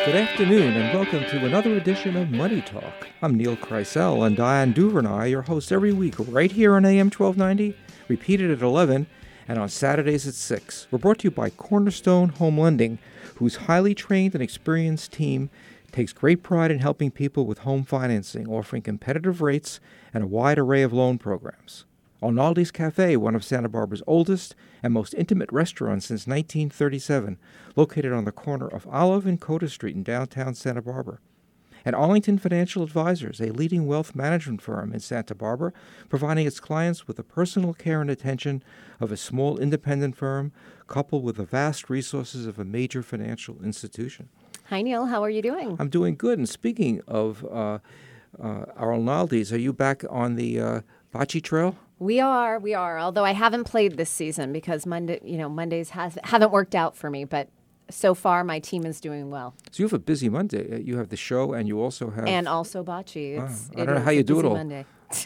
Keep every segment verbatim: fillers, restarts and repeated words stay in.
Good afternoon and welcome to another edition of Money Talk. I'm Neil Kreisel and Diane Duvernay, your host every week right here on A M twelve ninety, repeated at eleven, and on Saturdays at six. We're brought to you by Cornerstone Home Lending, whose highly trained and experienced team takes great pride in helping people with home financing, offering competitive rates and a wide array of loan programs. Arnaldi's Cafe, one of Santa Barbara's oldest and most intimate restaurants since nineteen thirty-seven, located on the corner of Olive and Coda Street in downtown Santa Barbara. And Arlington Financial Advisors, a leading wealth management firm in Santa Barbara, providing its clients with the personal care and attention of a small independent firm, coupled with the vast resources of a major financial institution. Hi, Neil. How are you doing? I'm doing good. And speaking of uh, uh, Arnaldi's, are you back on the uh, Bocce Trail? We are, we are. Although I haven't played this season because Monday, you know, Mondays has haven't worked out for me. But so far, my team is doing well. So you have a busy Monday. You have the show, and you also have and also bocce. It's, wow. I don't know how you do it all. Monday.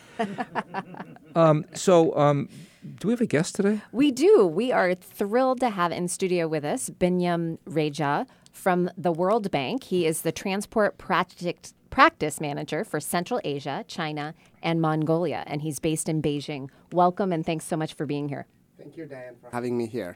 um, so, um, do we have a guest today? We do. We are thrilled to have in studio with us Binyam Reja from the World Bank. He is the transport project practice manager for Central Asia, China, and Mongolia, and he's based in Beijing. Welcome, and thanks so much for being here. Thank you, Diane, for having me here.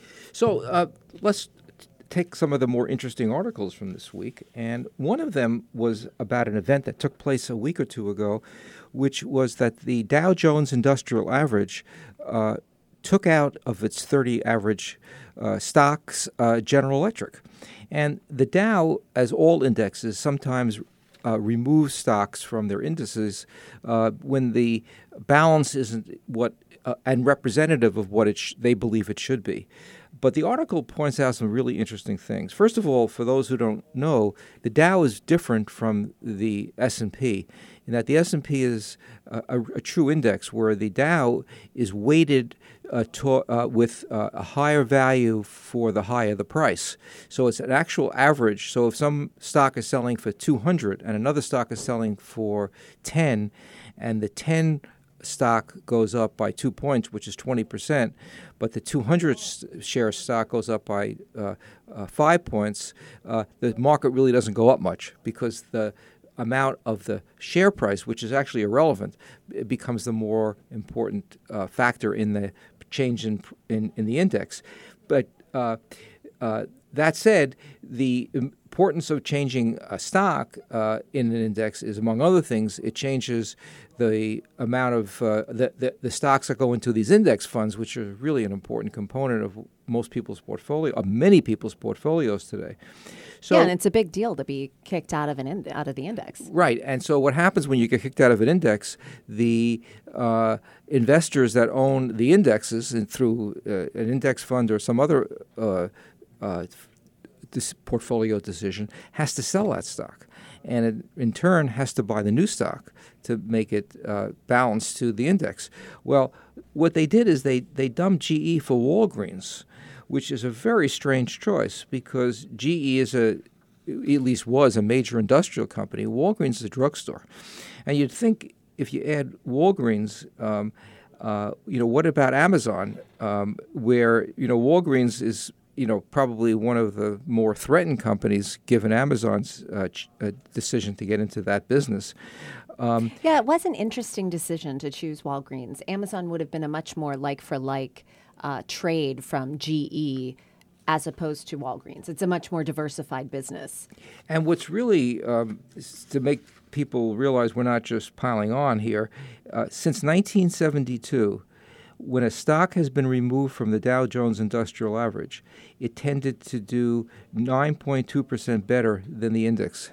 So uh, let's t- take some of the more interesting articles from this week, and one of them was about an event that took place a week or two ago, which was that the Dow Jones Industrial Average uh, took out of its thirty average uh, stocks uh, General Electric. And the Dow, as all indexes, sometimes Uh, remove stocks from their indices uh, when the balance isn't what uh, and representative of what it sh- they believe it should be. But the article points out some really interesting things. First of all, for those who don't know, the Dow is different from the S and P in that the S and P is a, a, a true index where the Dow is weighted uh, to, uh, with uh, a higher value for the higher the price. So it's an actual average. So if some stock is selling for two hundred and another stock is selling for ten, and the ten stock goes up by two points, which is twenty percent, but the two hundred share stock goes up by uh, uh, five points, uh, the market really doesn't go up much because the amount of the share price, which is actually irrelevant, it becomes the more important uh, factor in the change in in, in the index. But uh, uh, that said, the importance of changing a stock uh, in an index is, among other things, it changes the amount of uh, the, the the stocks that go into these index funds, which are really an important component of most people's portfolio, of many people's portfolios today. So, yeah, and it's a big deal to be kicked out of an in, out of the index. Right, and so what happens when you get kicked out of an index? The uh, investors that own the indexes and through uh, an index fund or some other uh, uh, this portfolio decision has to sell that stock, and it in turn has to buy the new stock to make it uh, balanced to the index. Well, what they did is they, they dumped G E for Walgreens, which is a very strange choice because G E is a, at least was a major industrial company. Walgreens is a drugstore. And you'd think if you add Walgreens, um, uh, you know, what about Amazon, um, where, you know, Walgreens is, you know, probably one of the more threatened companies given Amazon's uh, ch- uh, decision to get into that business. Um, yeah, it was an interesting decision to choose Walgreens. Amazon would have been a much more like-for-like uh, trade from G E as opposed to Walgreens. It's a much more diversified business. And what's really, um, to make people realize we're not just piling on here, uh, since nineteen seventy-two, when a stock has been removed from the Dow Jones Industrial Average, it tended to do nine point two percent better than the index.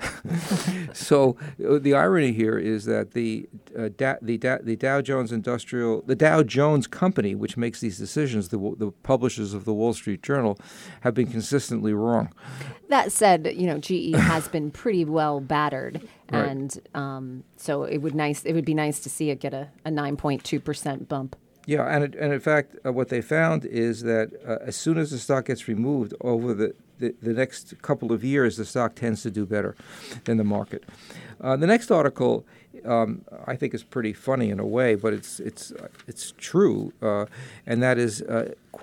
So uh, the irony here is that the uh, da- the, da- the Dow Jones Industrial, the Dow Jones Company, which makes these decisions, the, the publishers of the Wall Street Journal, have been consistently wrong. That said, you know, G E has been pretty well battered, right. and um, so it would nice it would be nice to see it get a, a nine point two percent bump. Yeah, and it, and in fact, uh, what they found is that uh, as soon as the stock gets removed over the, the, the next couple of years, the stock tends to do better than the market. Uh, the next article, um, I think, is pretty funny in a way, but it's it's it's true, uh, and that is, uh, quote,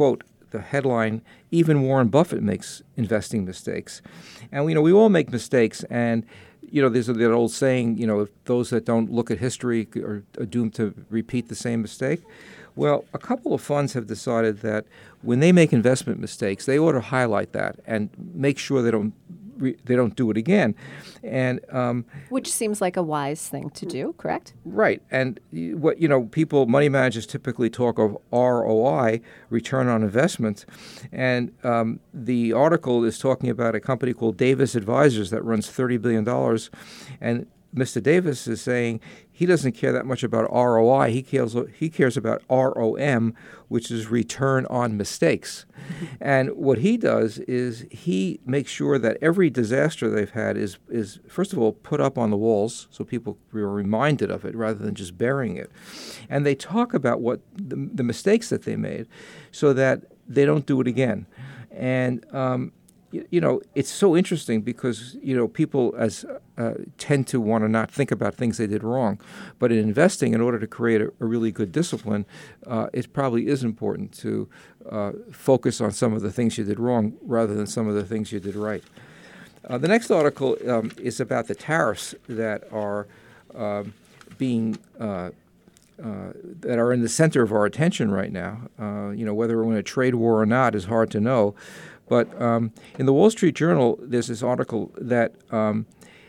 the headline, even Warren Buffett makes investing mistakes. And, you know, we all make mistakes. And, you know, there's that old saying, you know, if those that don't look at history are, are doomed to repeat the same mistake. Well, a couple of funds have decided that when they make investment mistakes, they ought to highlight that and make sure they don't re- they don't do it again. And um, which seems like a wise thing to do, correct? Right. And what you know, people, money managers typically talk of R O I, return on investment, and um, the article is talking about a company called Davis Advisors that runs thirty billion dollars, and Mister Davis is saying he doesn't care that much about R O I. He cares he cares about R O M, which is return on mistakes. And what he does is he makes sure that every disaster they've had is is first of all put up on the walls so people are reminded of it rather than just burying it. And they talk about what the, the mistakes that they made so that they don't do it again. And um, You know, it's so interesting because, you know, people as uh, tend to want to not think about things they did wrong. But in investing, in order to create a, a really good discipline, uh, it probably is important to uh, focus on some of the things you did wrong rather than some of the things you did right. Uh, the next article um, is about the tariffs that are um, being uh, Uh, that are in the center of our attention right now. Uh, you know, whether we're in a trade war or not is hard to know. But um, in the Wall Street Journal, there's this article that um,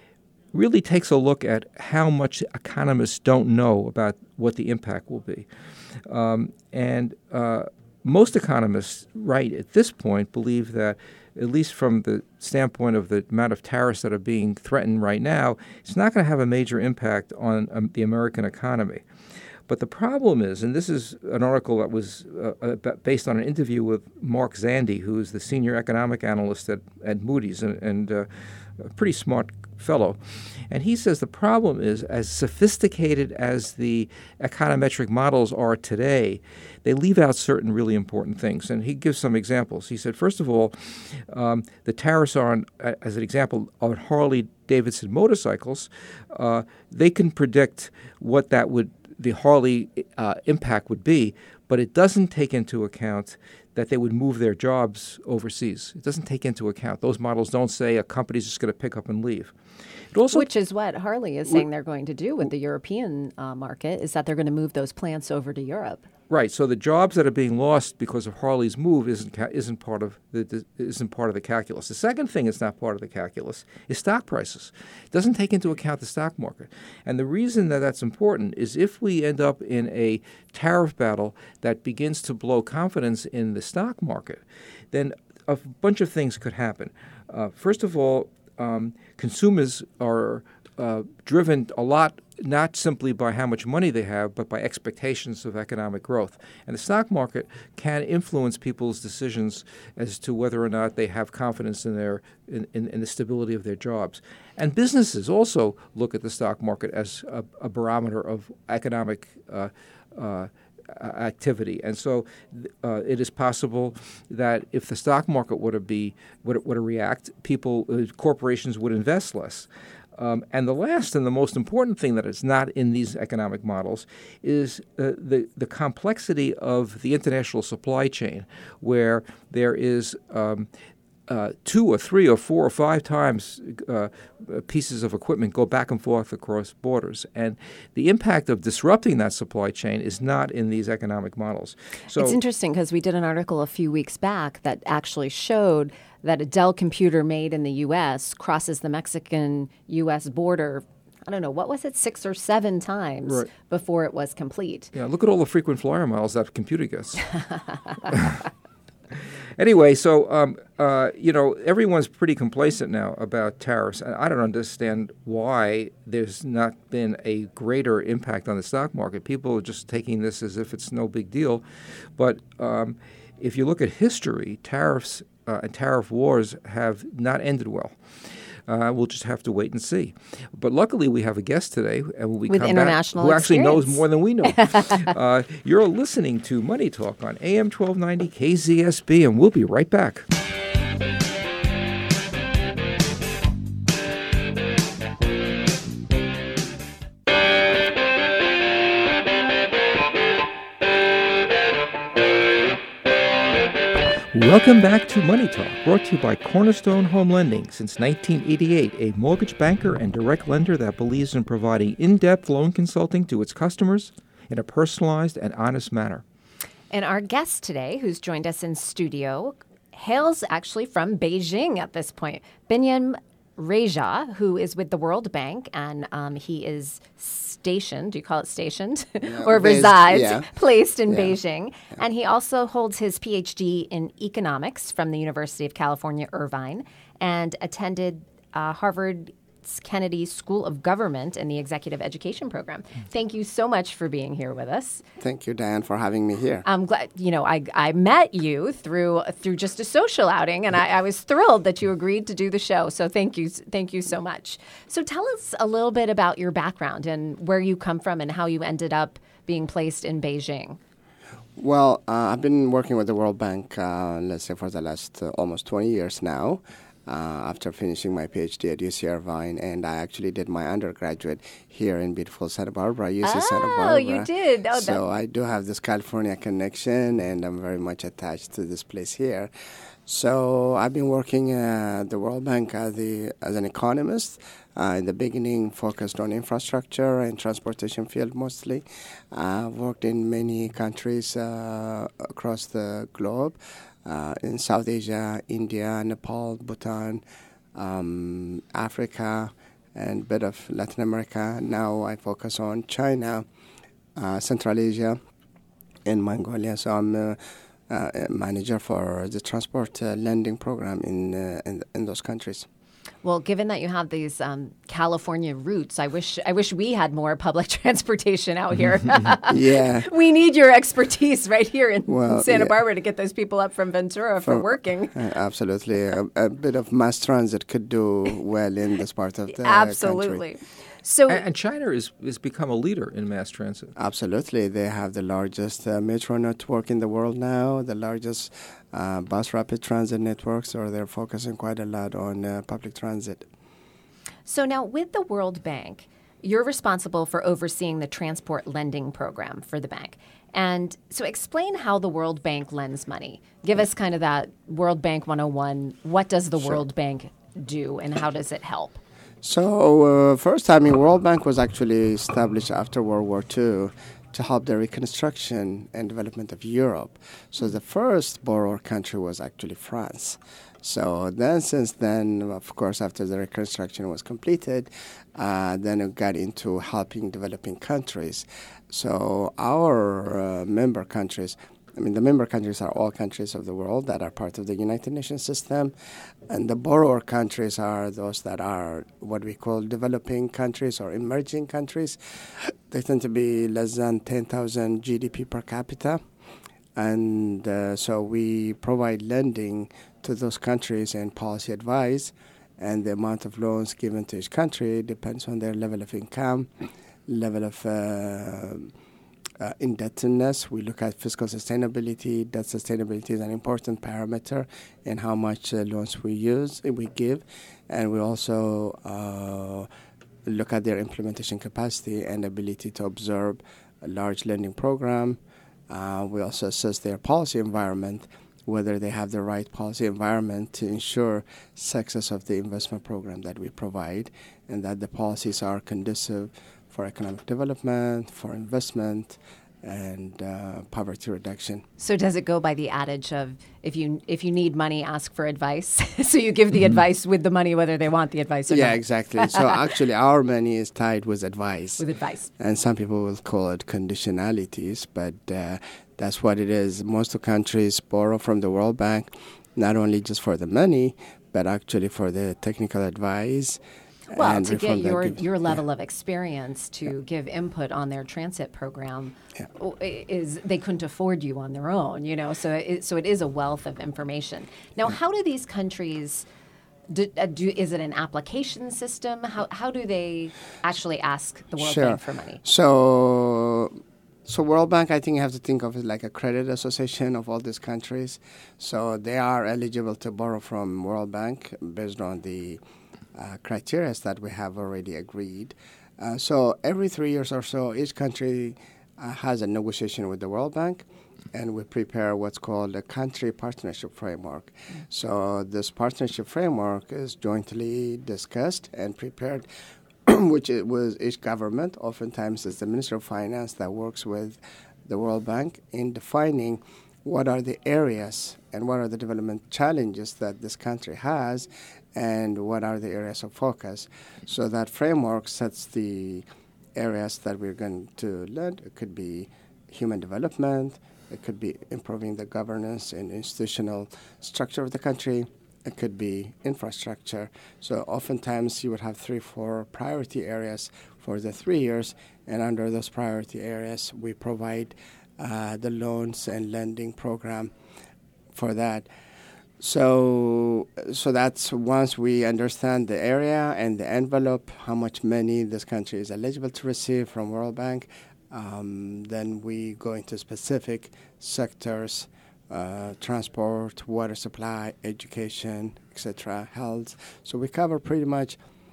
really takes a look at how much economists don't know about what the impact will be. Um, and uh, most economists, right at this point, believe that, at least from the standpoint of the amount of tariffs that are being threatened right now, it's not going to have a major impact on um, the American economy. But the problem is, and this is an article that was uh, based on an interview with Mark Zandi, who is the senior economic analyst at, at Moody's and, and uh, a pretty smart fellow. And he says the problem is, as sophisticated as the econometric models are today, they leave out certain really important things. And he gives some examples. He said, first of all, um, the tariffs are, on, as an example, on Harley-Davidson motorcycles. Uh, they can predict what that would the Harley uh, impact would be, but it doesn't take into account that they would move their jobs overseas. It doesn't take into account. Those models don't say a company's just going to pick up and leave. It also, Which is what Harley is saying they're going to do with the European uh, market, is that they're going to move those plants over to Europe. Right. So the jobs that are being lost because of Harley's move isn't ca- isn't part of the isn't part of the calculus. The second thing that's not part of the calculus is stock prices. It doesn't take into account the stock market. And the reason that that's important is if we end up in a tariff battle that begins to blow confidence in the stock market, then a bunch of things could happen. Uh, first of all, um, consumers are uh, driven a lot not simply by how much money they have, but by expectations of economic growth. And the stock market can influence people's decisions as to whether or not they have confidence in their in, in, in the stability of their jobs. And businesses also look at the stock market as a, a barometer of economic uh, uh, activity. And so uh, it is possible that if the stock market were to be were to, were to react, people, uh, corporations would invest less. Um, and the last and the most important thing that is not in these economic models is uh, the, the complexity of the international supply chain, where there is um, uh, two or three or four or five times uh, pieces of equipment go back and forth across borders. And the impact of disrupting that supply chain is not in these economic models. So it's interesting because we did an article a few weeks back that actually showed that a Dell computer made in the U S crosses the Mexican-U S border, I don't know, what was it, six or seven times right. before it was complete. Yeah, look at all the frequent flyer miles that computer gets. Anyway, so, um, uh, you know, everyone's pretty complacent now about tariffs. And I don't understand why there's not been a greater impact on the stock market. People are just taking this as if it's no big deal. But um, if you look at history, tariffs uh, and tariff wars have not ended well. Uh, we'll just have to wait and see. But luckily, we have a guest today, and when we with come international back, who actually experience. knows more than we know. uh, you're listening to Money Talk on A M twelve ninety K Z S B, and we'll be right back. Welcome back to Money Talk, brought to you by Cornerstone Home Lending. Since nineteen eighty-eight, a mortgage banker and direct lender that believes in providing in-depth loan consulting to its customers in a personalized and honest manner. And our guest today, who's joined us in studio, hails actually from Beijing at this point. Binyam Reja, who is with the World Bank, and um, he is stationed, do you call it stationed? Yeah, or based, resides, yeah. placed in Yeah. Beijing. Yeah. And he also holds his P H D in economics from the University of California, Irvine, and attended uh, Harvard Kennedy School of Government in the Executive Education Program. Thank you so much for being here with us. Thank you, Diane, for having me here. I'm glad, you know, I, I met you through through just a social outing, and I, I was thrilled that you agreed to do the show. So thank you, thank you so much. So tell us a little bit about your background and where you come from and how you ended up being placed in Beijing. Well, uh, I've been working with the World Bank, uh, let's say, for the last uh, almost twenty years now. Uh, after finishing my P H D at U C Irvine, and I actually did my undergraduate here in beautiful Santa Barbara, U C Oh, Santa Barbara. you did. Oh, so that- I do have this California connection, and I'm very much attached to this place here. So I've been working at the World Bank as, the, as an economist. Uh, in the beginning, focused on infrastructure and transportation field mostly. I've uh, worked in many countries uh, across the globe. Uh, in South Asia, India, Nepal, Bhutan, um, Africa, and a bit of Latin America. Now I focus on China, uh, Central Asia, and Mongolia. So I'm uh, uh, a manager for the transport uh, lending program in, uh, in in those countries. Well, given that you have these um, California roots, I wish I wish we had more public transportation out here. Yeah. We need your expertise right here in Well, Santa yeah. Barbara to get those people up from Ventura for From- working. Uh, absolutely. A, a bit of mass transit could do well in this part of the Absolutely. country. So, And, and China is has become a leader in mass transit. Absolutely. They have the largest uh, metro network in the world now, the largest uh, bus rapid transit network, so they're focusing quite a lot on uh, public transit. so now with the World Bank, you're responsible for overseeing the transport lending program for the bank. And so explain how the World Bank lends money. Give us kind of that World Bank one oh one. What does the Sure. World Bank do and how does it help? So, uh, first time in World Bank was actually established after World War Two to help the reconstruction and development of Europe. So the first borrower country was actually France. So then, since then, of course, after the reconstruction was completed, uh, then it got into helping developing countries. So our uh, member countries, I mean, the member countries are all countries of the world that are part of the United Nations system, and the borrower countries are those that are what we call developing countries or emerging countries. They tend to be less than ten thousand G D P per capita, and uh, so we provide lending to those countries and policy advice, and the amount of loans given to each country depends on their level of income, level of uh, Uh, indebtedness. We look at fiscal sustainability. Debt sustainability is an important parameter in how much uh, loans we use, we give, and we also uh, look at their implementation capacity and ability to absorb a large lending program. Uh, we also assess their policy environment, whether they have the right policy environment to ensure success of the investment program that we provide, and that the policies are conducive for economic development, for investment, and uh, poverty reduction. So does it go by the adage of if you if you need money, ask for advice? So you give the advice with the money, whether they want the advice or Yeah, not. exactly. So actually our money is tied with advice. With advice. And some people will call it conditionalities, but uh, that's what it is. Most countries borrow from the World Bank, not only just for the money, but actually for the technical advice. Well, and to get reform that your, gives- your level yeah. of experience to Yeah. give input on their transit program Yeah. o- i- is they couldn't afford you on their own, you know. So it, so it is a wealth of information. Now, how do these countries do, uh, do? Is it an application system? How how do they actually ask the World Sure. Bank for money? So, so World Bank, I think you have to think of it like a credit association of all these countries. So they are eligible to borrow from World Bank based on the uh, criteria that we have already agreed. Uh, so every three years or so, each country uh, has a negotiation with the World Bank, and we prepare what's called a country partnership framework. Mm. So this partnership framework is jointly discussed and prepared, which it was each government. Oftentimes it's the Minister of Finance that works with the World Bank in defining what are the areas and what are the development challenges that this country has, and what are the areas of focus. So that framework sets the areas that we're going to learn. It could be human development, it could be improving the governance and institutional structure of the country, it could be infrastructure. So oftentimes you would have three, four priority areas for the three years, and under those priority areas we provide uh, the loans and lending program for that. So so that's once we understand the area and the envelope, how much money this country is eligible to receive from World Bank, um, then we go into specific sectors, uh, transport, water supply, education, et cetera, health. So we cover pretty much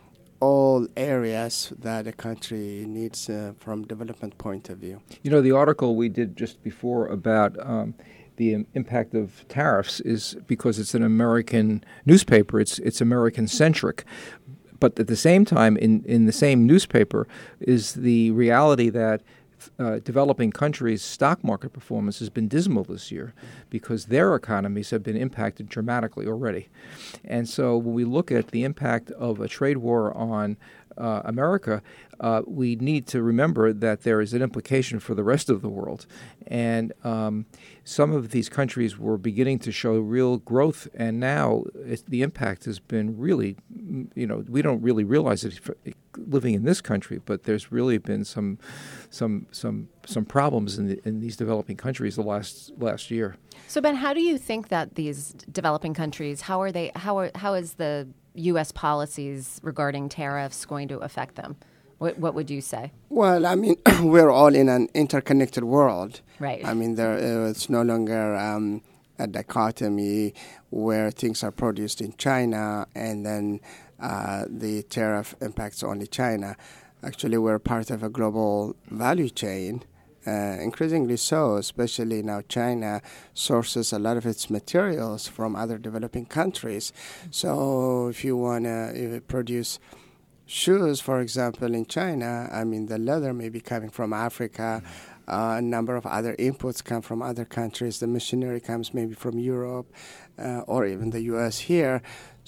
all areas that a country needs uh, from development point of view. You know, the article we did just before about um, the impact of tariffs is because it's an American newspaper. It's it's American-centric. But at the same time, in, in the same newspaper is the reality that uh, developing countries' stock market performance has been dismal this year because their economies have been impacted dramatically already. And so when we look at the impact of a trade war on Uh, America, uh, we need to remember that there is an implication for the rest of the world. And um, some of these countries were beginning to show real growth, and now it, the impact has been really, you know, we don't really realize it for, living in this country, but there's really been some some some some problems in, the, in these developing countries the last last year. So, Ben, how do you think that these developing countries, how are they, how are, how is the U S policies regarding tariffs going to affect them? What, what would you say? Well, I mean, we're all in an interconnected world. Right. I mean, there uh, it's no longer um, a dichotomy where things are produced in China and then uh, the tariff impacts only China. Actually, we're part of a global value chain. Uh, increasingly so, especially now China sources a lot of its materials from other developing countries. So if you want to produce shoes, for example, in China, I mean, the leather may be coming from Africa. Uh, a number of other inputs come from other countries. The machinery comes maybe from Europe uh, or even the U S here.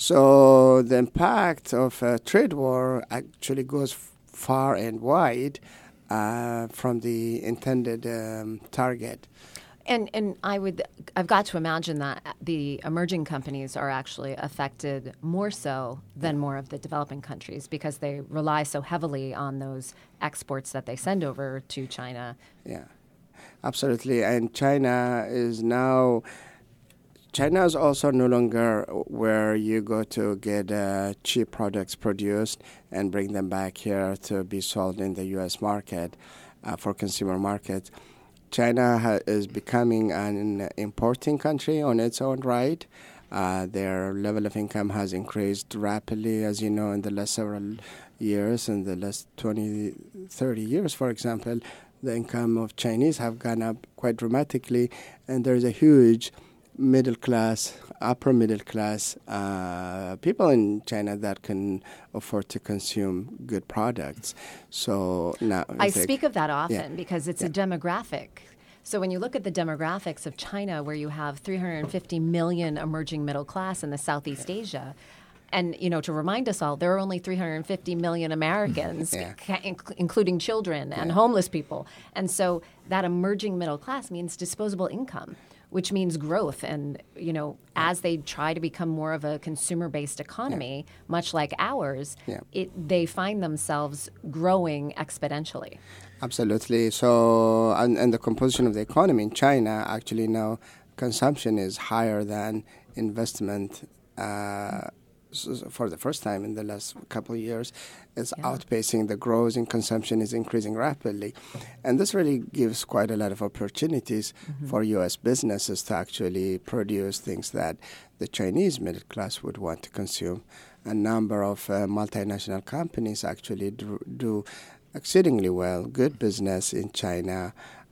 So the impact of a trade war actually goes f- far and wide Uh, from the intended um, target. And and I would, I've got to imagine that the emerging companies are actually affected more so than more of the developing countries because they rely so heavily on those exports that they send over to China. Yeah, absolutely. And China is now, China is also no longer where you go to get uh, cheap products produced and bring them back here to be sold in the U S market uh, for consumer market. China ha- is becoming an importing country on its own right. Uh, their level of income has increased rapidly, as you know, in the last several years. In the last twenty, thirty years, for example, the income of Chinese have gone up quite dramatically, and there's a huge middle class, upper middle class uh, people in China that can afford to consume good products. So now I speak of that often yeah. because it's yeah. a demographic. So when you look at the demographics of China, where you have three hundred fifty million emerging middle class in the Southeast yeah. Asia, and, you know, to remind us all, there are only three hundred fifty million Americans, yeah. ca- inc- including children and yeah. homeless people. And so that emerging middle class means disposable income, which means growth. And, you know, as they try to become more of a consumer-based economy, yeah. much like ours, yeah. it, they find themselves growing exponentially. Absolutely. So, and, and the composition of the economy in China, actually now consumption is higher than investment uh, for the first time in the last couple of years. It's yeah. outpacing the growth in consumption is increasing rapidly. And this really gives quite a lot of opportunities mm-hmm. for U S businesses to actually produce things that the Chinese middle class would want to consume. A number of uh, multinational companies actually do, do exceedingly well, good business in China.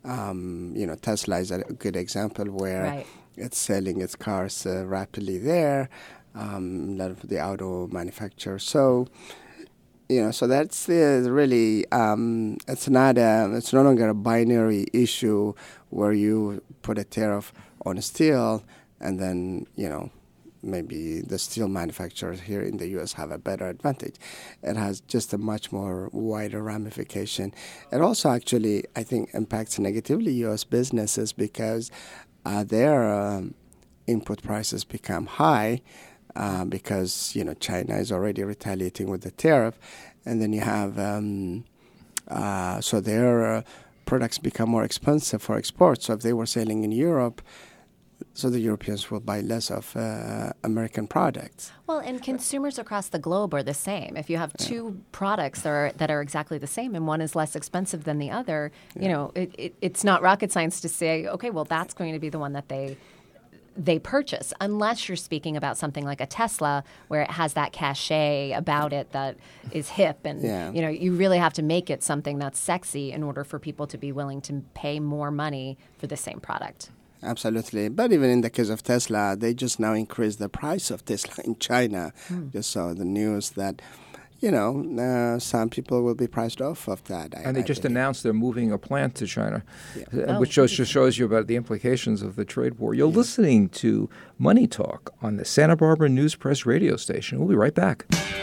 Um, you know, Tesla is a good example where Right. it's selling its cars uh, rapidly there. Um, a lot of the auto manufacturers. So, you know, so that's uh, really um, it's not a, it's no longer a binary issue where you put a tariff on steel and then you know maybe the steel manufacturers here in the U S have a better advantage. It has just a much more wider ramification. It also actually, I think, impacts negatively U S businesses because uh, their um, input prices become high uh, because, you know, China is already retaliating with the tariff. And then you have, um, uh, so their uh, products become more expensive for export. So if they were selling in Europe, so the Europeans will buy less of uh, American products. Well, and consumers across the globe are the same. If you have two yeah. products that are, that are exactly the same and one is less expensive than the other, yeah. you know, it, it, it's not rocket science to say, okay, well, that's going to be the one that they they purchase, unless you're speaking about something like a Tesla where it has that cachet about it that is hip. And, yeah. you know, you really have to make it something that's sexy in order for people to be willing to pay more money for the same product. Absolutely. But even in the case of Tesla, they just now increased the price of Tesla in China. Mm. Just saw the news that, you know, uh, some people will be priced off of that. I, and they I just believe. announced they're moving a plant to China, yeah. uh, oh, which shows, just shows you about the implications of the trade war. You're yeah. listening to Money Talk on the Santa Barbara News Press radio station. We'll be right back.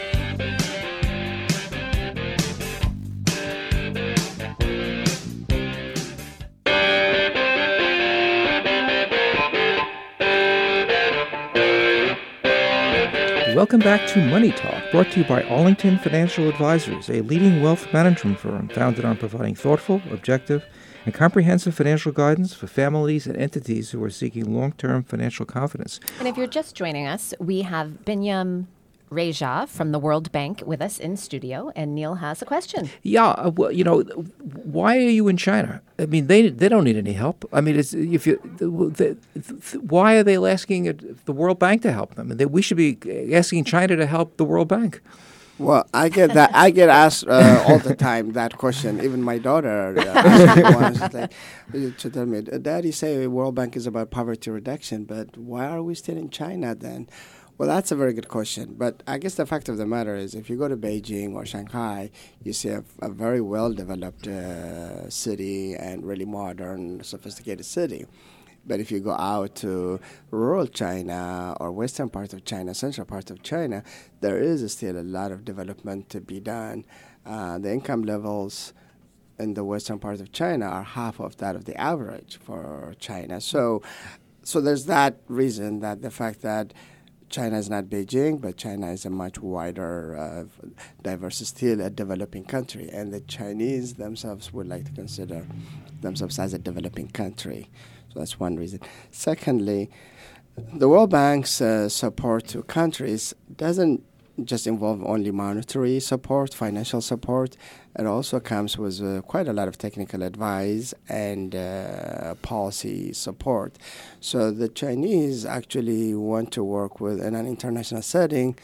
Welcome back to Money Talk, brought to you by Arlington Financial Advisors, a leading wealth management firm founded on providing thoughtful, objective, and comprehensive financial guidance for families and entities who are seeking long-term financial confidence. And if you're just joining us, we have Binyam Raja from the World Bank with us in studio, and Neil has a question. Yeah, uh, well, you know, why are you in China? I mean, they they don't need any help. I mean, it's, if you, the, the, why are they asking the World Bank to help them? And they, we should be asking China to help the World Bank. Well, I get that. I get asked uh, all the time that question. Even my daughter uh, asked me once, like, to tell me, "Daddy, say World Bank is about poverty reduction, but why are we still in China then?" Well, that's a very good question. But I guess the fact of the matter is if you go to Beijing or Shanghai, you see a, a very well-developed uh, city and really modern, sophisticated city. But if you go out to rural China or western part of China, central part of China, there is still a lot of development to be done. Uh, the income levels in the western part of China are half of that of the average for China. So, so there's that reason that the fact that China is not Beijing, but China is a much wider, uh, diverse, still a developing country. And the Chinese themselves would like to consider themselves as a developing country. So that's one reason. Secondly, the World Bank's uh, support to countries doesn't just involve only monetary support, financial support. It also comes with uh, quite a lot of technical advice and uh, policy support. So the Chinese actually want to work with in an international setting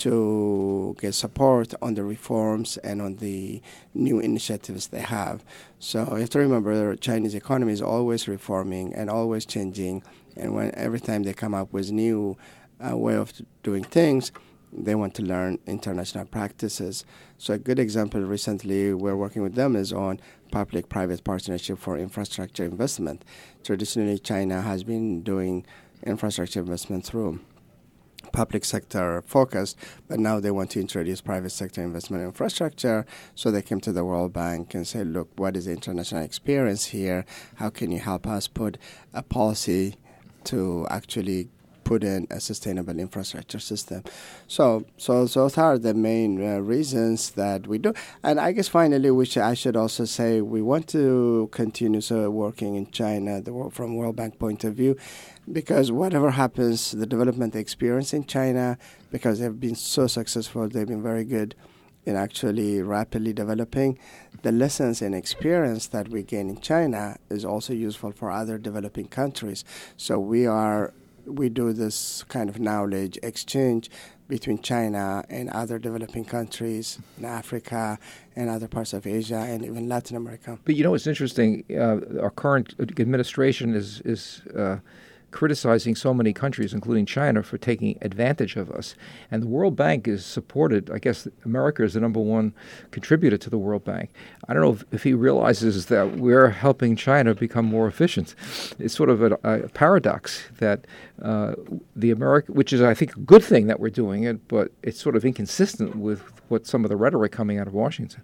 to get support on the reforms and on the new initiatives they have. So you have to remember the Chinese economy is always reforming and always changing. And when every time they come up with new uh, way of doing things, they want to learn international practices. So a good example recently we're working with them is on public-private partnership for infrastructure investment. Traditionally, China has been doing infrastructure investment through public sector focused, but now they want to introduce private sector investment in infrastructure. So they came to the World Bank and said, look, what is the international experience here? How can you help us put a policy to actually put in a sustainable infrastructure system? So, so those are the main uh, reasons that we do. And I guess finally, which I should also say, we want to continue so working in China the, from World Bank point of view, because whatever happens, the development experience in China, because they've been so successful, they've been very good in actually rapidly developing. The lessons and experience that we gain in China is also useful for other developing countries. So we are we do this kind of knowledge exchange between China and other developing countries in Africa and other parts of Asia and even Latin America. But you know, it's interesting. Uh, our current administration is is uh, criticizing so many countries, including China, for taking advantage of us. And the World Bank is supported. I guess America is the number one contributor to the World Bank. I don't know if, if he realizes that we're helping China become more efficient. It's sort of a, a paradox that uh, the America, which is, I think, a good thing that we're doing it, but it's sort of inconsistent with what some of the rhetoric coming out of Washington.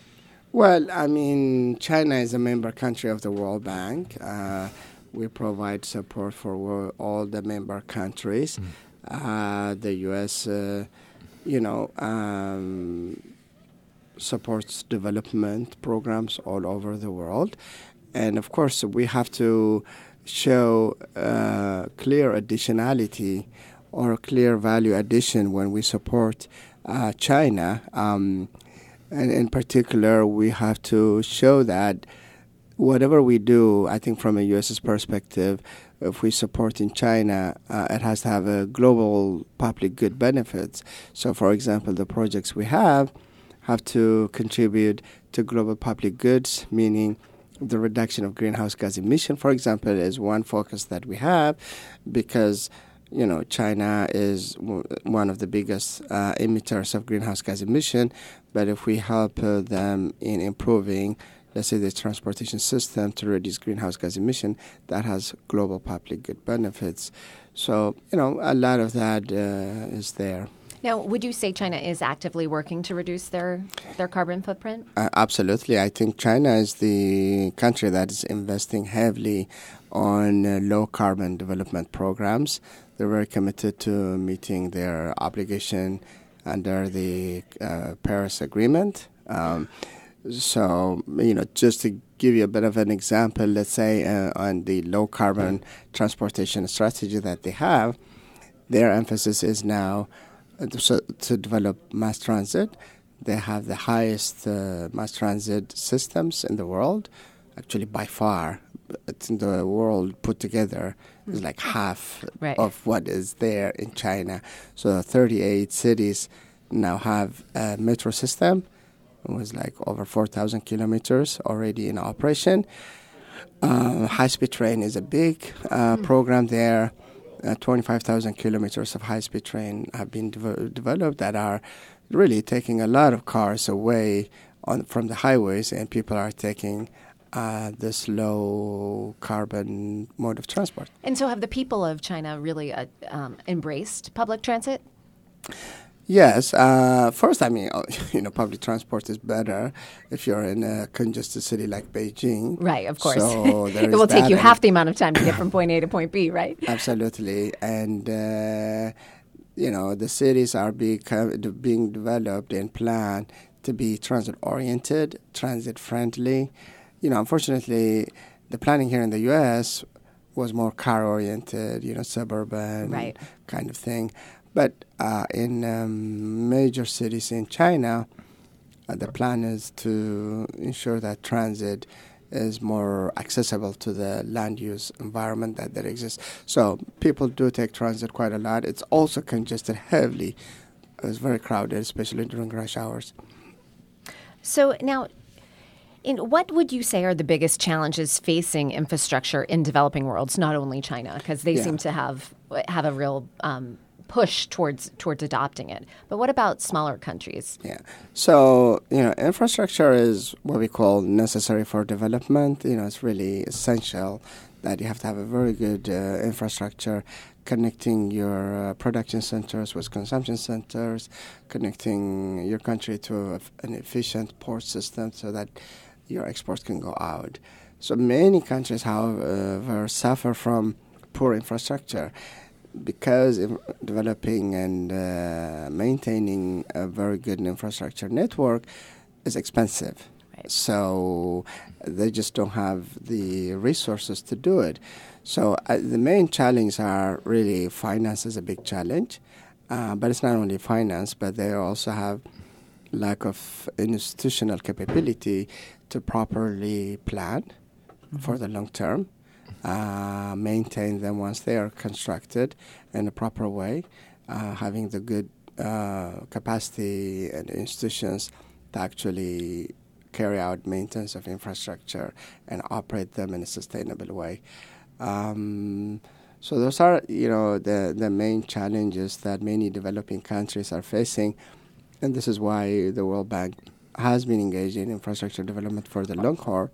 Well, I mean, China is a member country of the World Bank. Uh, We provide support for all the member countries. Mm. Uh, the U S, uh, you know, um, supports development programs all over the world. And, of course, we have to show uh, clear additionality or clear value addition when we support uh, China. Um, and in particular, we have to show that whatever we do, I think from a U S's perspective, if we support in China, uh, it has to have a global public good benefits. So, for example, the projects we have have to contribute to global public goods, meaning the reduction of greenhouse gas emission, for example, is one focus that we have because, you know, China is w- one of the biggest uh, emitters of greenhouse gas emission. But if we help uh, them in improving, let's say, the transportation system to reduce greenhouse gas emission, that has global public good benefits. So, you know, a lot of that uh, is there. Now, would you say China is actively working to reduce their, their carbon footprint? Uh, absolutely. I think China is the country that is investing heavily on uh, low-carbon development programs. They're very committed to meeting their obligation under the uh, Paris Agreement. Um, So, you know, just to give you a bit of an example, let's say uh, on the low-carbon transportation strategy that they have, their emphasis is now uh, to, to develop mass transit. They have the highest uh, mass transit systems in the world, actually by far. It's in the world put together is like half right. of what is there in China. So thirty-eight cities now have a metro system. It was like over four thousand kilometers already in operation. Uh, high-speed train is a big uh, mm. program there. Uh, twenty-five thousand kilometers of high-speed train have been de- developed that are really taking a lot of cars away on from the highways, and people are taking uh, this low-carbon mode of transport. And so have the people of China really uh, um, embraced public transit? Yes. Uh, first, I mean, you know, public transport is better if you're in a congested city like Beijing. Right, of course. So it will take you half the amount of time to get from point A to point B, right? Absolutely. And, uh, you know, the cities are become, being developed and planned to be transit-oriented, transit-friendly. You know, unfortunately, the planning here in the U S was more car-oriented, you know, suburban right. kind of thing. But uh, in um, major cities in China, uh, the plan is to ensure that transit is more accessible to the land use environment that there exists. So people do take transit quite a lot. It's also congested heavily. It's very crowded, especially during rush hours. So now, in what would you say are the biggest challenges facing infrastructure in developing worlds, not only China, because they yeah. seem to have have a real um, push towards towards adopting it. But what about smaller countries? Yeah. So, you know, infrastructure is what we call necessary for development. You know, it's really essential that you have to have a very good uh, infrastructure connecting your uh, production centers with consumption centers, connecting your country to a, an efficient port system so that your exports can go out. So many countries, however, suffer from poor infrastructure. Because developing and uh, maintaining a very good infrastructure network is expensive. Right. So they just don't have the resources to do it. So uh, the main challenges are really finance is a big challenge. Uh, but it's not only finance, but they also have lack of institutional capability to properly plan mm-hmm. for the long term. uh, maintain them once they are constructed in a proper way, uh, having the good uh, capacity and institutions to actually carry out maintenance of infrastructure and operate them in a sustainable way. Um, so those are, you know, the, the main challenges that many developing countries are facing, and this is why the World Bank has been engaged in infrastructure development for the long haul.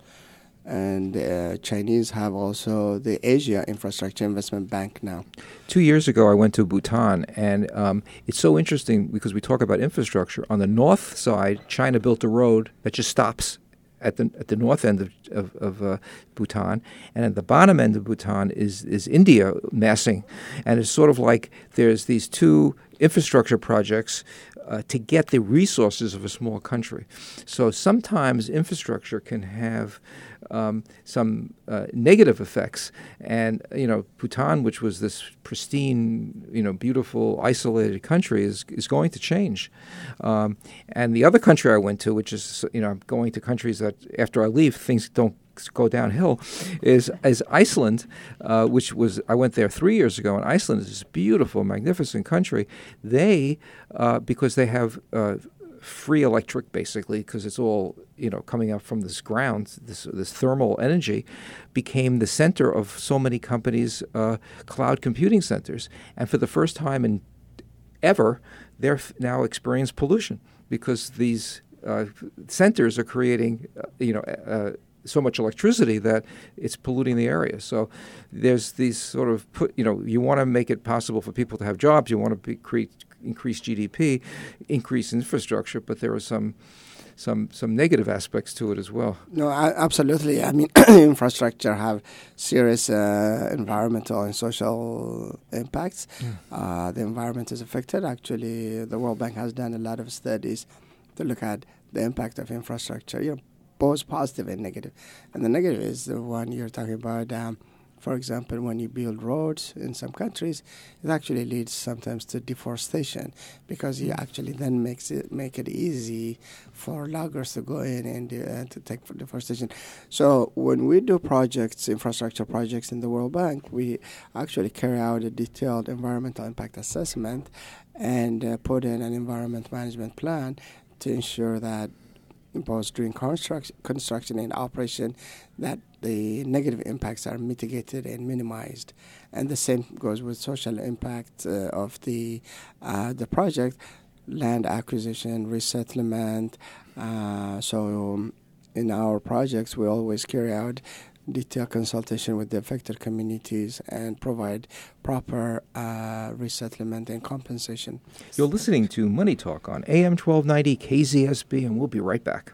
And uh, Chinese have also the Asia Infrastructure Investment Bank now. Two years ago, I went to Bhutan, and um, it's so interesting because we talk about infrastructure. On the north side, China built a road that just stops at the at the north end of of, of uh, Bhutan, and at the bottom end of Bhutan is is India massing, and it's sort of like there's these two infrastructure projects uh, to get the resources of a small country. So sometimes infrastructure can have um, some uh, negative effects, and you know Bhutan, which was this pristine, you know, beautiful, isolated country, is is going to change. Um, and the other country I went to, which is you know I'm going to countries that after I leave things don't go downhill, is is Iceland, uh, which was I went there three years ago, and Iceland is this beautiful, magnificent country. They, uh, because they have uh, free electric, basically, because it's all you know coming up from this ground, this this thermal energy, became the center of so many companies' uh, cloud computing centers, and for the first time in ever, they're f- now experience pollution because these uh, centers are creating, uh, you know. Uh, so much electricity that it's polluting the area. So there's these sort of, put, you know, you want to make it possible for people to have jobs, you want to be, create, increase G D P, increase infrastructure, but there are some some some negative aspects to it as well. No, I, absolutely. I mean, infrastructure have serious uh, environmental and social impacts. Mm. Uh, the environment is affected. Actually, the World Bank has done a lot of studies to look at the impact of infrastructure, you know, both positive and negative. And the negative is the one you're talking about. Um, for example, when you build roads in some countries, it actually leads sometimes to deforestation because you actually then makes it make it easy for loggers to go in and uh, to take for deforestation. So when we do projects, infrastructure projects in the World Bank, we actually carry out a detailed environmental impact assessment and uh, put in an environment management plan to ensure that both during construction, construction and operation, that the negative impacts are mitigated and minimized. And the same goes with social impact uh, of the uh, the project, land acquisition, resettlement. Uh, so um, in our projects, we always carry out detailed consultation with the affected communities and provide proper uh, resettlement and compensation. You're listening to Money Talk on A M twelve ninety K Z S B, and we'll be right back.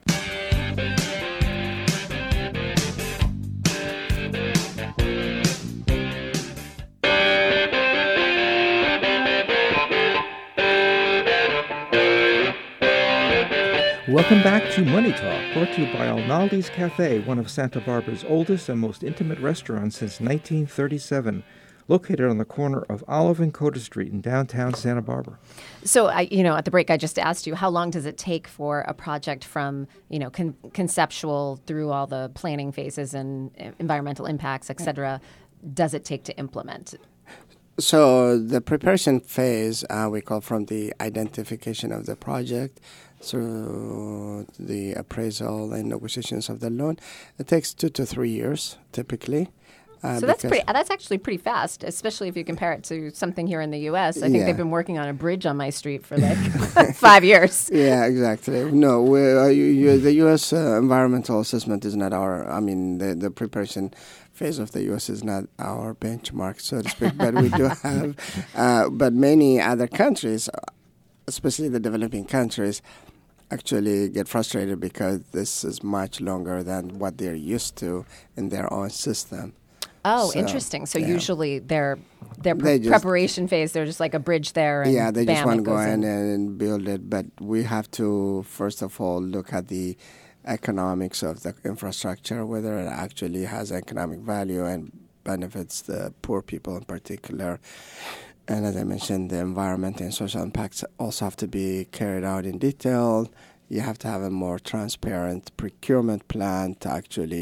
Welcome back to Money Talk, brought to you by Alnaldi's Cafe, one of Santa Barbara's oldest and most intimate restaurants since nineteen thirty-seven, located on the corner of Olive and Coda Street in downtown Santa Barbara. So, I, you know, at the break, I just asked you, how long does it take for a project from, you know, con- conceptual through all the planning phases and environmental impacts, et cetera, does it take to implement? So the preparation phase, uh, we call from the identification of the project through the appraisal and negotiations of the loan. It takes two to three years, typically. Uh, so that's pretty. That's actually pretty fast, especially if you compare it to something here in the U S. I think yeah. they've been working on a bridge on my street for like five years. Yeah, exactly. No, we, uh, you, you, the U S uh, environmental assessment is not our, I mean, the, the preparation phase of the U S is not our benchmark, so to speak, but we do have, uh, but many other countries, especially the developing countries, actually get frustrated because this is much longer than what they're used to in their own system. Oh, so, interesting. So yeah. usually their their pre- just, preparation phase, they're just like a bridge there. And yeah, they bam, just want to go in in and build it. But we have to, first of all, look at the economics of the infrastructure, whether it actually has economic value and benefits the poor people in particular. And as I mentioned, the environment and social impacts also have to be carried out in detail. You have to have a more transparent procurement plan to actually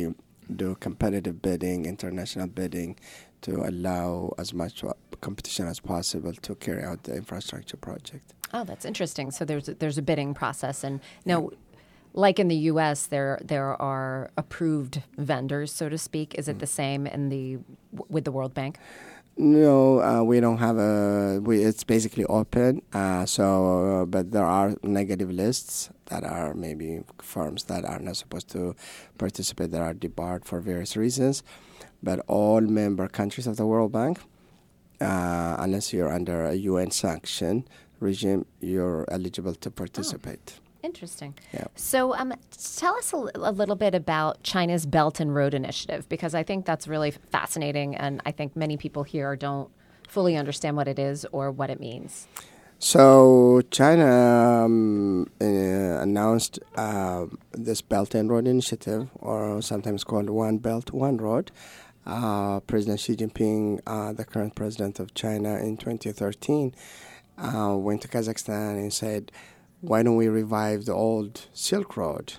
do competitive bidding, international bidding, to allow as much competition as possible to carry out the infrastructure project. Oh, that's interesting. So there's a, there's a bidding process, and now, like in the U S, there there are approved vendors, so to speak. Is it the same in the with the World Bank? No, uh, we don't have a. We, it's basically open. Uh, so, uh, but there are negative lists that are maybe firms that are not supposed to participate, that are debarred for various reasons. But all member countries of the World Bank, uh, unless you're under a U N sanction regime, you're eligible to participate. Oh. Interesting. Yeah. So um, tell us a, l- a little bit about China's Belt and Road Initiative, because I think that's really fascinating, and I think many people here don't fully understand what it is or what it means. So China um, uh, announced uh, this Belt and Road Initiative, or sometimes called One Belt, One Road. Uh, President Xi Jinping, uh, the current president of China, in twenty thirteen, uh, went to Kazakhstan and said, why don't we revive the old Silk Road?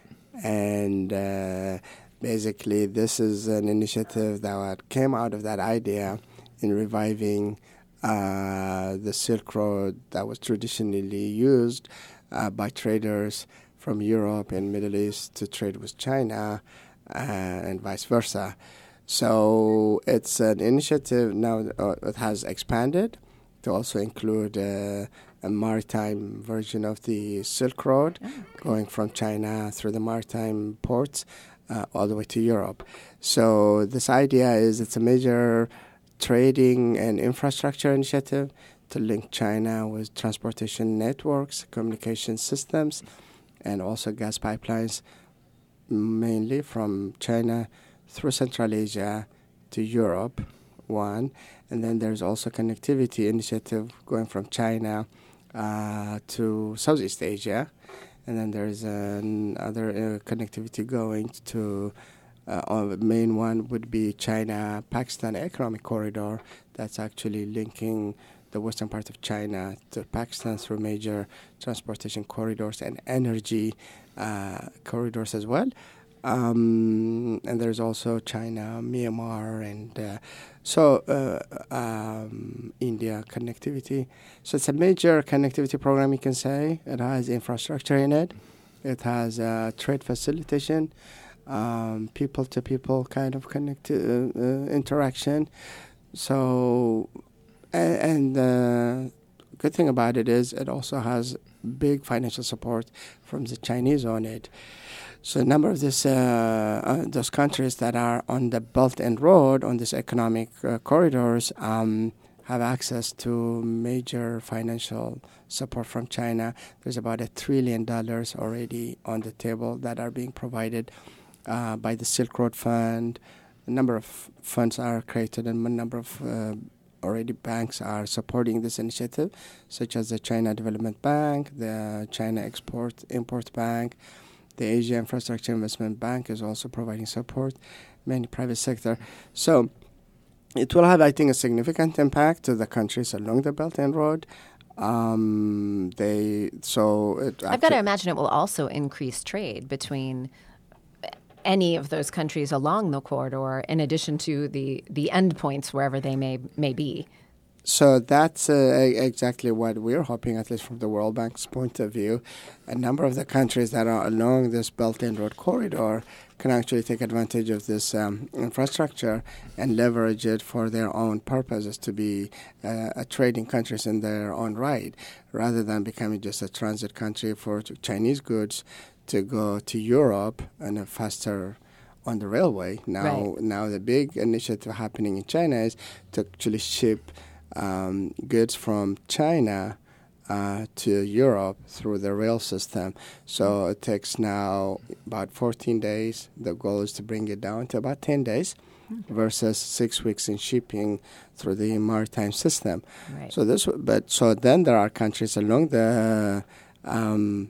And uh, basically, this is an initiative that came out of that idea in reviving uh, the Silk Road that was traditionally used uh, by traders from Europe and Middle East to trade with China uh, and vice versa. So it's an initiative now uh, that has expanded to also include uh, a maritime version of the Silk Road, oh, okay. going from China through the maritime ports uh, all the way to Europe. So this idea is it's a major trading and infrastructure initiative to link China with transportation networks, communication systems, and also gas pipelines, mainly from China through Central Asia to Europe, one. And then there's also connectivity initiative going from China Uh, to Southeast Asia, and then there's another uh, connectivity going to uh, on the main one would be China-Pakistan Economic Corridor. That's actually linking the western part of China to Pakistan through major transportation corridors and energy uh, corridors as well. Um, and there's also China, Myanmar, and uh, so uh, um, India connectivity. So it's a major connectivity program, you can say. It has infrastructure in it. It has uh, trade facilitation, um, people-to-people kind of connect uh, uh, interaction. So, and, and the good thing about it is it also has big financial support from the Chinese on it. So a number of this, uh, uh, those countries that are on the Belt and Road, on these economic uh, corridors, um, have access to major financial support from China. There's about a trillion dollars already on the table that are being provided uh, by the Silk Road Fund. A number of funds are created, and a number of uh, already banks are supporting this initiative, such as the China Development Bank, the China Export-Import Bank. The Asia Infrastructure Investment Bank is also providing support, many private sector. So it will have, I think, a significant impact to the countries along the Belt and Road. Um, they so it I've got to imagine it will also increase trade between any of those countries along the corridor, in addition to the, the endpoints wherever they may may be. So that's uh, exactly what we're hoping, at least from the World Bank's point of view. A number of the countries that are along this Belt and Road corridor can actually take advantage of this um, infrastructure and leverage it for their own purposes, to be uh, a trading countries in their own right, rather than becoming just a transit country for Chinese goods to go to Europe and a faster on the railway. Now, right. now the big initiative happening in China is to actually ship Um, goods from China uh, to Europe through the rail system. So it takes now about fourteen days. The goal is to bring it down to about ten days mm-hmm. versus six weeks in shipping through the maritime system. Right. So this, but so then there are countries along the um,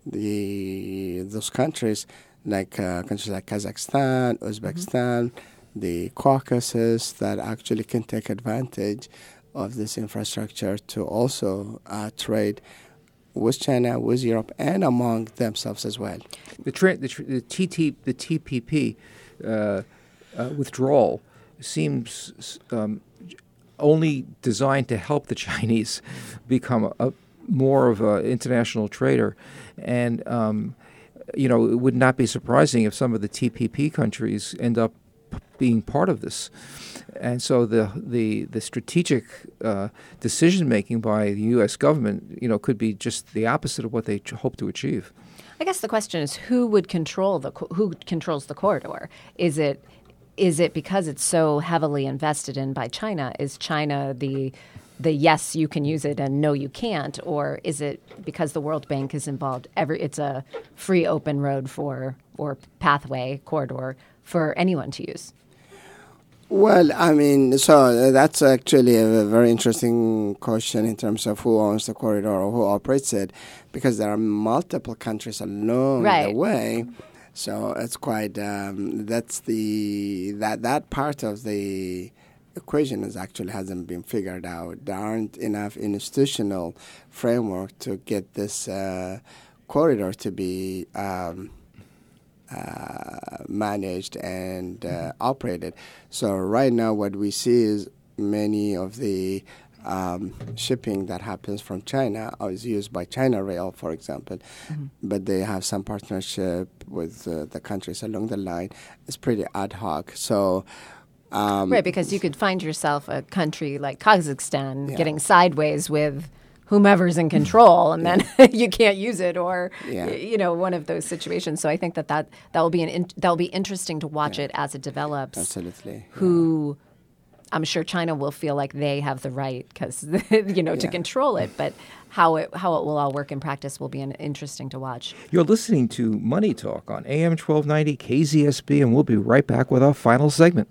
the those countries like uh, countries like Kazakhstan, Uzbekistan, mm-hmm. the Caucasus, that actually can take advantage of this infrastructure to also uh, trade with China, with Europe, and among themselves as well. The, tra- the, tra- the, T T, the T P P uh, uh, withdrawal seems um, only designed to help the Chinese become a, a more of an international trader. And, um, you know, it would not be surprising if some of the T P P countries end up being part of this. And so the the, the strategic uh, decision-making by the U S government, you know, could be just the opposite of what they ch- hope to achieve. I guess the question is who would control the co- who controls the corridor? Is it is it because it's so heavily invested in by China? Is China the the yes, you can use it and no, you can't? Or is it because the World Bank is involved? Every it's a free open road for or pathway corridor for anyone to use? Well, I mean, so that's actually a very interesting question in terms of who owns the corridor or who operates it, because there are multiple countries along right. the way. So it's quite um, that's the that that part of the equation is actually hasn't been figured out. There aren't enough institutional framework to get this uh, corridor to be um, uh, managed and uh, operated. So right now, what we see is many of the Um, shipping that happens from China is used by China Rail, for example, mm-hmm. but they have some partnership with uh, the countries along the line. It's pretty ad hoc. So, um, right, because you could find yourself a country like Kazakhstan yeah. getting sideways with whomever's in control, and then you can't use it, or yeah. you know, one of those situations. So I think that that that will be an in, that will be interesting to watch yeah. it as it develops. Absolutely, who. Yeah. I'm sure China will feel like they have the right, because you know, yeah. to control it. But how it how it will all work in practice will be an, interesting to watch. You're listening to Money Talk on A M twelve ninety K Z S B, and we'll be right back with our final segment.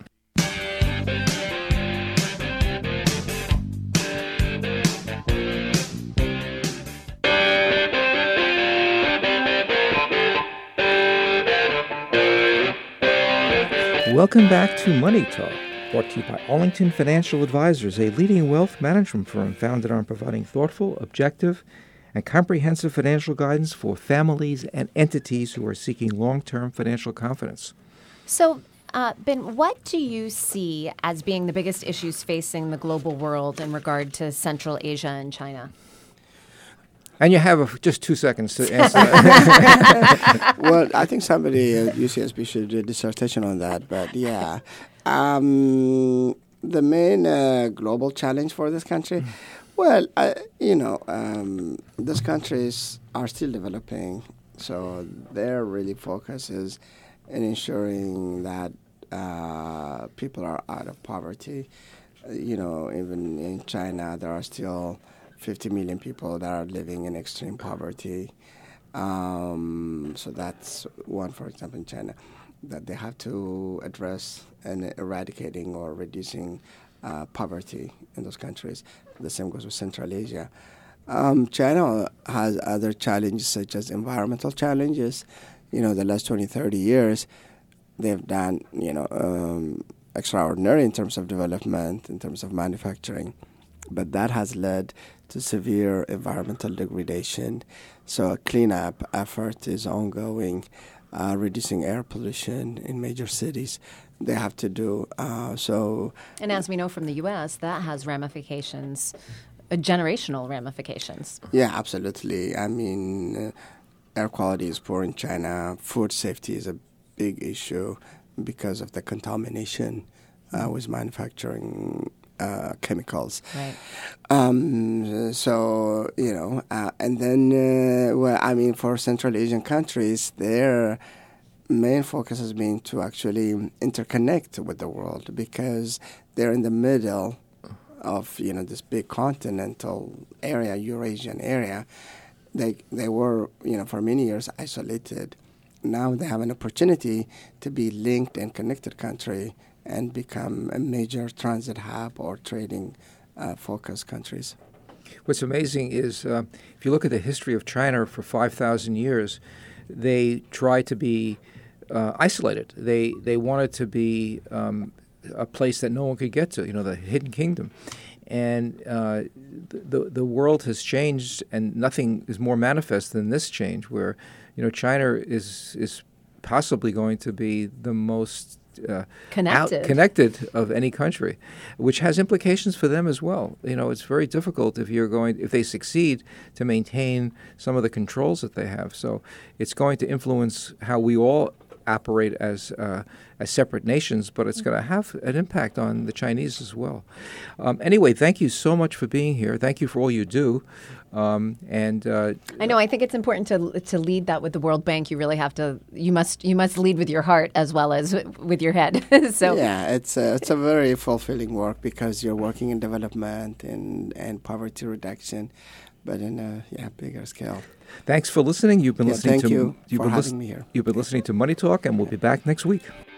Welcome back to Money Talk, brought to you by Arlington Financial Advisors, a leading wealth management firm founded on providing thoughtful, objective, and comprehensive financial guidance for families and entities who are seeking long-term financial confidence. So, uh, Ben, what do you see as being the biggest issues facing the global world in regard to Central Asia and China? And you have a, just two seconds to answer that. Well, I think somebody at U C S B should do a dissertation on that, but yeah. Um, the main uh, global challenge for this country, well, I, you know, um, these countries are still developing, so their really focus is in ensuring that uh, people are out of poverty. Uh, you know, even in China, there are still fifty million people that are living in extreme poverty. Um, so that's one, for example, in China, that they have to address and eradicating or reducing uh, poverty in those countries. The same goes with Central Asia. Um, China has other challenges such as environmental challenges. You know, the last twenty, thirty years, they've done, you know, um, extraordinary in terms of development, in terms of manufacturing. But that has led to severe environmental degradation. So a cleanup effort is ongoing, uh, reducing air pollution in major cities. They have to do uh, so. And as we know from the U S, that has ramifications, uh, generational ramifications. Yeah, absolutely. I mean, uh, air quality is poor in China. Food safety is a big issue because of the contamination uh, with manufacturing Uh, chemicals. Right. Um, so, you know, uh, and then, uh, well, I mean, for Central Asian countries, their main focus has been to actually interconnect with the world because they're in the middle of, you know, this big continental area, Eurasian area. They, they were, you know, for many years isolated. Now they have an opportunity to be linked and connected country and become a major transit hub or trading uh, focused countries. What's amazing is uh, if you look at the history of China for five thousand years, they tried to be uh, isolated. They they wanted to be um, a place that no one could get to, you know, the hidden kingdom. And uh, the the world has changed, and nothing is more manifest than this change, where, you know, China is is possibly going to be the most uh, Connected. out- connected of any country, which has implications for them as well. You know, it's very difficult if you're going, if they succeed, to maintain some of the controls that they have. So it's going to influence how we all operate as uh, as separate nations, but it's going to have an impact on the Chinese as well. Um, anyway, thank you so much for being here. Thank you for all you do. Um, and uh, I know. I think it's important to to lead that with the World Bank. You really have to. You must. You must lead with your heart as well as with your head. So yeah, it's a, it's a very fulfilling work because you're working in development and and poverty reduction, but in a yeah bigger scale. Thanks for listening. You've been yeah, listening thank to you you've for been having lis- me here. You've been listening to Money Talk, and we'll be back next week.